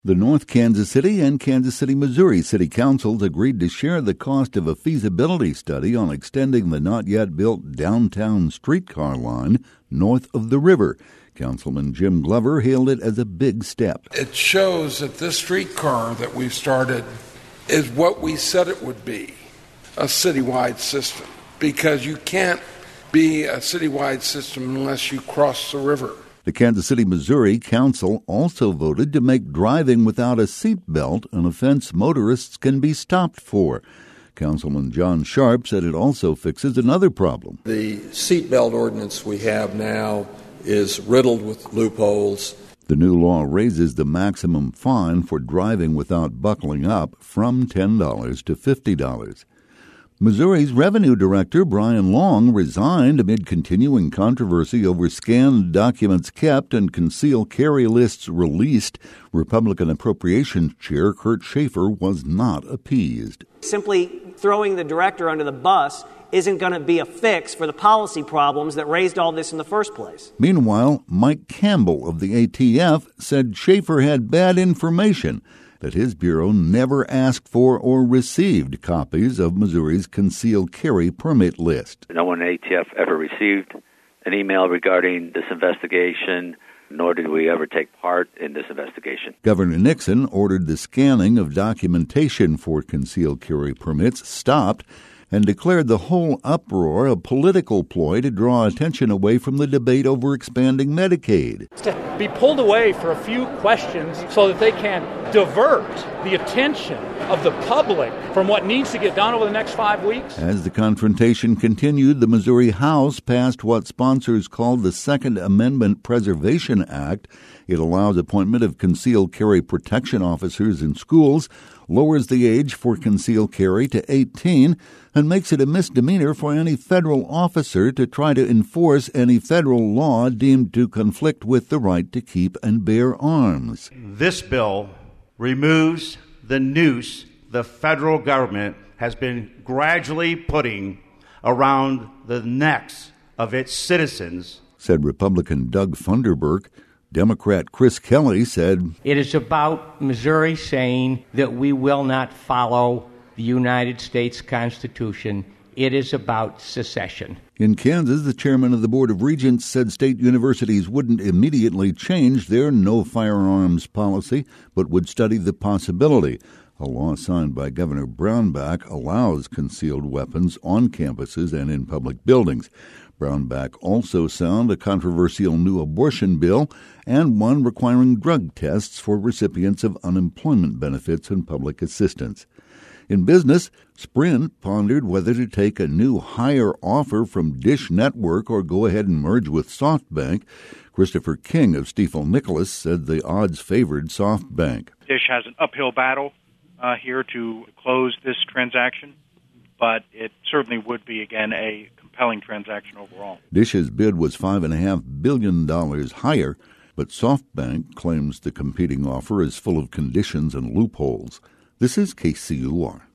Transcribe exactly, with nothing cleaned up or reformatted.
The North Kansas City and Kansas City, Missouri City Councils agreed to share the cost of a feasibility study on extending the not-yet-built downtown streetcar line north of the river. Councilman Jim Glover hailed it as a big step. It shows that this streetcar that we've started is what we said it would be, a citywide system, because you can't be a citywide system unless you cross the river. The Kansas City, Missouri Council also voted to make driving without a seatbelt an offense motorists can be stopped for. Councilman John Sharp said it also fixes another problem. The seatbelt ordinance we have now is riddled with loopholes. The new law raises the maximum fine for driving without buckling up from ten dollars to fifty dollars. Missouri's Revenue Director Brian Long resigned amid continuing controversy over scanned documents kept and concealed carry lists released. Republican Appropriations Chair Kurt Schaefer was not appeased. Simply throwing the director under the bus isn't going to be a fix for the policy problems that raised all this in the first place. Meanwhile, Mike Campbell of the A T F said Schaefer had bad information, that his bureau never asked for or received copies of Missouri's concealed carry permit list. No one at A T F ever received an email regarding this investigation, nor did we ever take part in this investigation. Governor Nixon ordered the scanning of documentation for concealed carry permits stopped and declared the whole uproar a political ploy to draw attention away from the debate over expanding Medicaid. To be pulled away for a few questions so that they can divert the attention of the public from what needs to get done over the next five weeks. As the confrontation continued, the Missouri House passed what sponsors called the Second Amendment Preservation Act. It allows appointment of concealed carry protection officers in schools, lowers the age for concealed carry to eighteen, and makes it a misdemeanor for any federal officer to try to enforce any federal law deemed to conflict with the right to keep and bear arms. This bill removes the noose the federal government has been gradually putting around the necks of its citizens, said Republican Doug Funderburk. Democrat Chris Kelly said, "It is about Missouri saying that we will not follow the United States Constitution. It is about secession." In Kansas, the chairman of the Board of Regents said state universities wouldn't immediately change their no firearms policy, but would study the possibility. A law signed by Governor Brownback allows concealed weapons on campuses and in public buildings. Brownback also signed a controversial new abortion bill and one requiring drug tests for recipients of unemployment benefits and public assistance. In business, Sprint pondered whether to take a new higher offer from Dish Network or go ahead and merge with SoftBank. Christopher King of Stifel Nicholas said the odds favored SoftBank. Dish has an uphill battle uh, here to close this transaction, but it certainly would be, again, a compelling transaction overall. Dish's bid was five point five billion dollars higher, but SoftBank claims the competing offer is full of conditions and loopholes. This is K C U R.